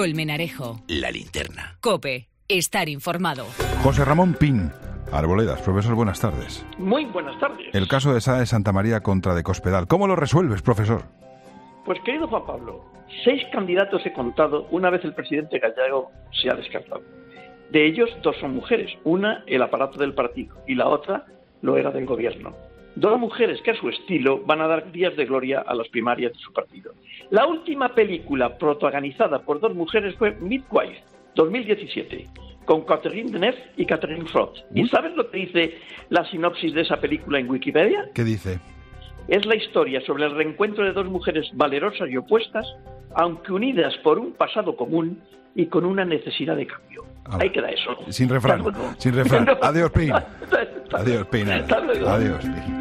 Colmenarejo. La Linterna. COPE. Estar informado. José Ramón Pin, Arboledas. Profesor, buenas tardes. Muy buenas tardes. El caso de Sáenz Santa María contra de Cospedal. ¿Cómo lo resuelves, profesor? Pues, querido Juan Pablo, 6 candidatos he contado una vez el presidente Gallego se ha descartado. De ellos, 2 son mujeres. Una, el aparato del partido, y la otra lo era del gobierno. 2 mujeres que a su estilo van a dar días de gloria a las primarias de su partido. La última película protagonizada por 2 mujeres fue Midwife, 2017, con Catherine Deneuve y Catherine Frost. ¿Y sabes lo que dice la sinopsis de esa película en Wikipedia? ¿Qué dice? Es la historia sobre el reencuentro de 2 mujeres valerosas y opuestas, aunque unidas por un pasado común y con una necesidad de cambio. Ahí queda eso. Sin refrán, sin refrán. Adiós, Pin. Adiós, Pin. Hasta luego. Adiós, Pin.